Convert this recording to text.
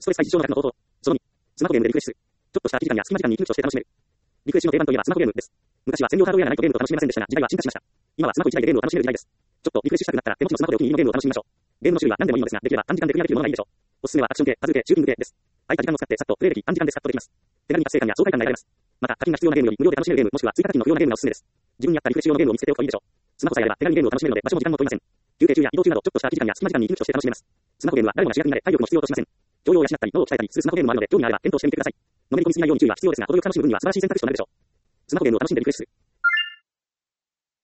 ストレス解消の方法。その2、スマホゲームでリフレッシュ。ちょっとした空き時間や隙間時間に休憩として楽しめる。リフレッシュの定番といえばスマホゲームです。昔は専用ハードウェアがないとゲームを楽しめませんでしたが、時代は進化しました。今はスマホ1台でゲームを楽しめる時代です。ちょっとリフレッシュしたくなったら手持ちのスマホでお気に入りのゲームを楽しみましょう。ゲームの種類は何でもいいのですが、できれば短時間でクリアできるものがいいでしょう。おすすめはアクション系、パズル系、シューティング系です。空いた時間を使ってさっとプレイでき、短時間でスカッとできます。手軽に達成感や爽快感が得られます。また、課金が必要なゲームより無料で楽しめるゲーム、もしくは追加課金の不要なゲームがおすすめです。自分に合ったリフレッシュ用のゲームを見つけておくといいでしょう。スマホさえあれば手軽にゲームを楽しめるので場所も時間も問いません。休憩中や移動中などちょっとした空き時間や隙間時間に息抜きとして楽しめます。スマホゲームは誰もが主役になれ体力も必要としません。情報を養ったり脳を鍛えたりするスマホゲームもあるので興味があれば検討してみてください。のめり込みすぎないように注意は必要ですが、程よく楽しむ分には素晴らしい選択肢となるでしょう。スマホゲームを楽しんでリフレッシュする。